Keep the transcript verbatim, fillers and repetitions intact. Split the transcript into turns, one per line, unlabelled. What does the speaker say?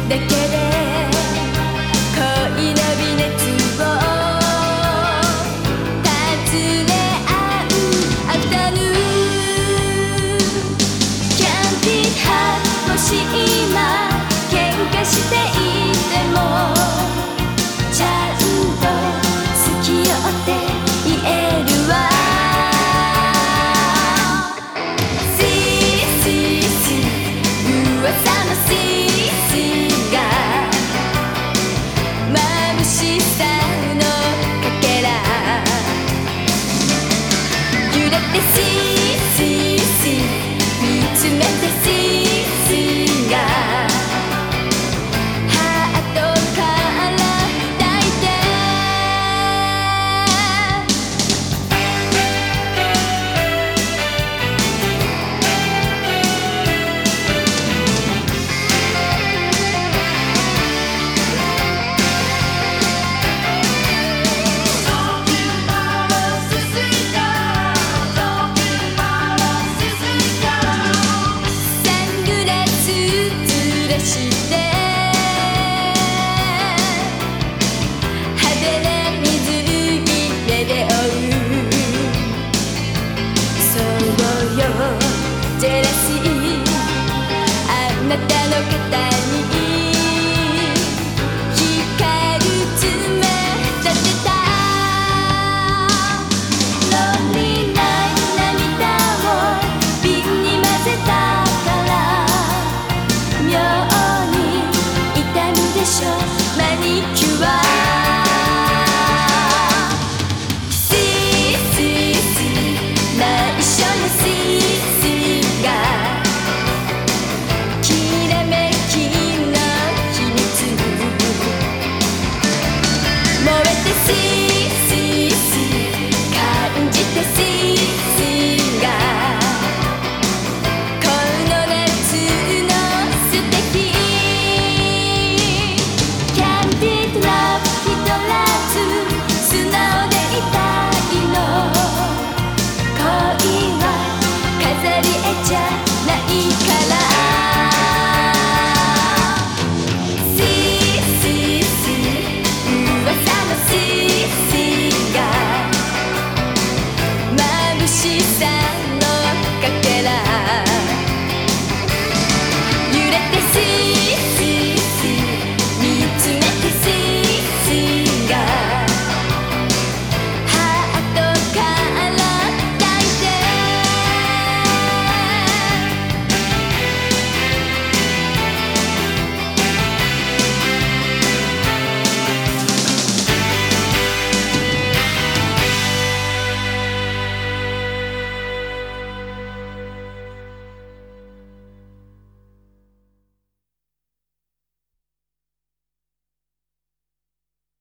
だけで恋の微熱を尋ね合うアフタヌーン。キャンディーハートもし今喧嘩していてもちゃんと好きよって言えるわ。シーシーシー噂のシーシーが眩しさのかけら揺れてシーシーシー見つめてシーシーがハートから抱いてして派手な水着目で追う。そうよジェラシーあなたの肩